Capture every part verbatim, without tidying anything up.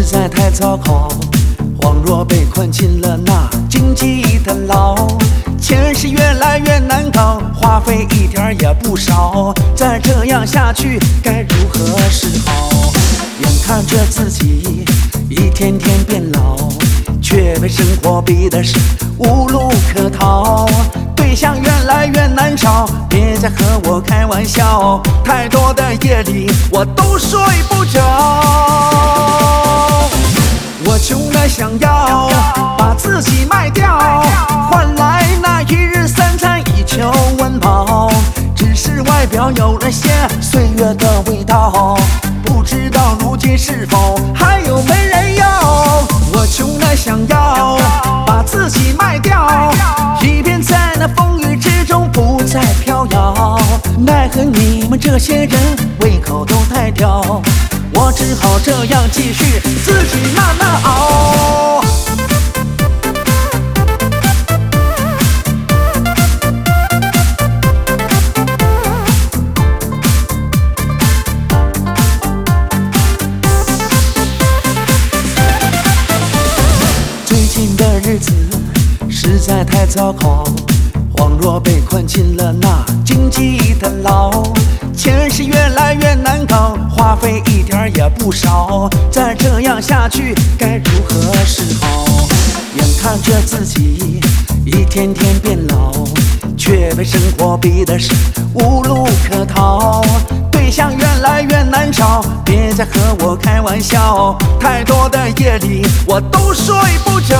实在太糟糕，恍若被困进了那经济的牢，钱是越来越难搞，花费一点也不少，再这样下去该如何是好？眼看着自己一天天变老，却被生活逼得是无路可逃，对象越来越难找，别再和我开玩笑，太多的夜里我都睡不着。我穷得想要把自己卖掉，换来那一日三餐以求温饱，只是外表有了些岁月的味道，不知道如今是否还有没人要。我穷得想要把自己卖掉，一边在那风雨之中不再飘摇，奈何你们这些人胃口都太挑，我只好这样继续自己慢慢熬。最近的日子实在太糟糕，恍若被困进了那经济的牢，钱是越来越难搞，花费一点也不少，再这样下去该如何是好？眼看着自己一天天变老，却被生活逼得是无路可逃，对象越来越难找，别再和我开玩笑，太多的夜里我都睡不着。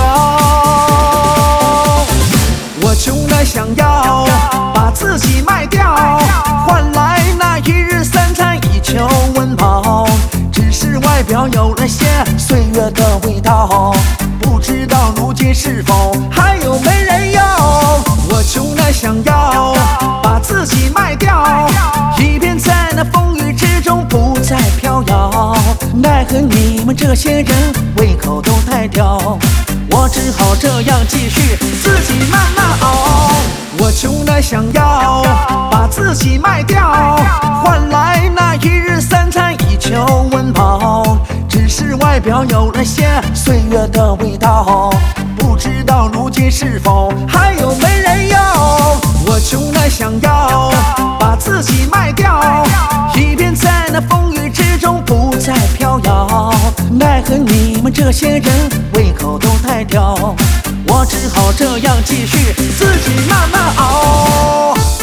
我穷得想要把自己卖掉，换来那一日三餐以求温饱，只是外表有了些岁月的味道，不知道如今是否还有没人要。我穷得想要把自己卖掉，一边在那风雨之中不再飘摇，奈何你们这些人胃口都太挑，我只好这样继续自己慢慢熬。我穷得想要把自己卖掉，换来那一日三餐以求温饱，只是外表有了些岁月的味道，不知道如今是否还有没人要。我穷得想要把自己卖掉，一边在那风雨之中不再飘摇，奈何你们这些人胃口都太挑，我只好这样继续自己慢慢熬。